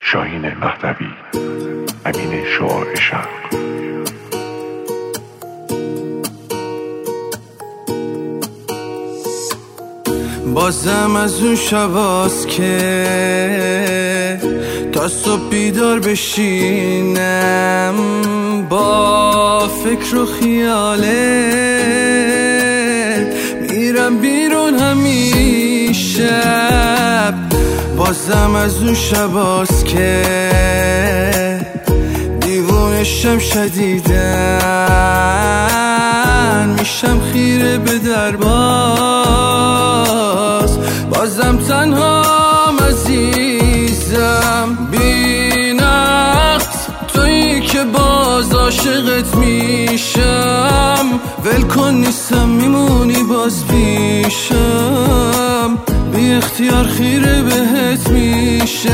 شاهین مهدوی، امین شعاع شرق. بازم از اون شباست که تا صبح بیدار بشینم با فکر و خیالت، میرم بیرون همین شب. بازم از اون شباست که دیوونشم شدیدن، میشم خیره به درباز. بازم تنهام عزیزم، بی نقص تویی که باز عاشقت میشم. ولکن نیستم میمونی باز پیشم، بی اختیار خیره بهت میشم.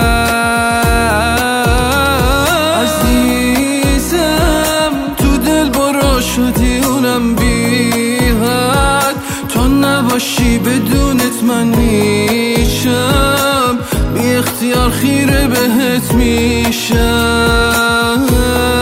عزیزم تو دل برو شدی اونم بی حد، تو نباشی بدونت من میشم، بی اختیار خیره بهت میشم.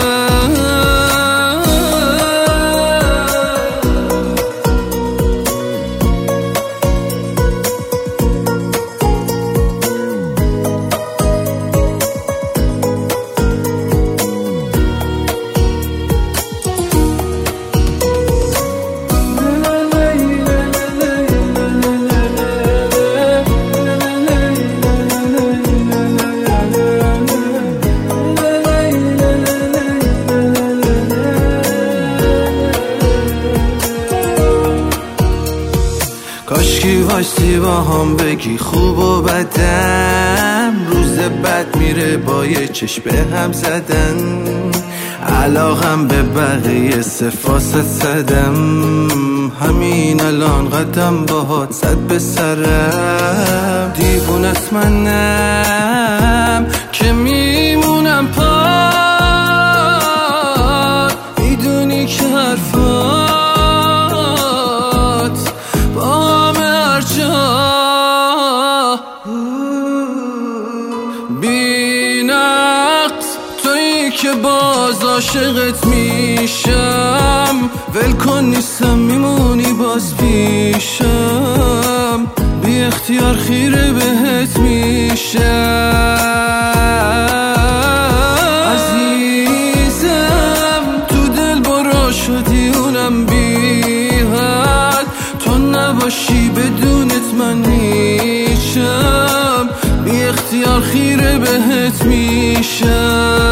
کاشکی وایسی با هم بگی خوب و بدم، روز بد میره با یه چشم به هم زدن. علاقم به بقیه صفاست زدم، همین الان قدم باهات زد به سرم. دیوونت منم که میمونم پاد، میدونی که حرفات با همه ارجا بی نقص تویی که باز عاشقت میشم. ولکن نیستم میمونی باز پیشم، بی اختیار خیره بهت میشم. عزیزم تو دل برو شدی اونم بی حد، تو نباشی بدونت من میشم، بی اختیار خیره بهت میشم.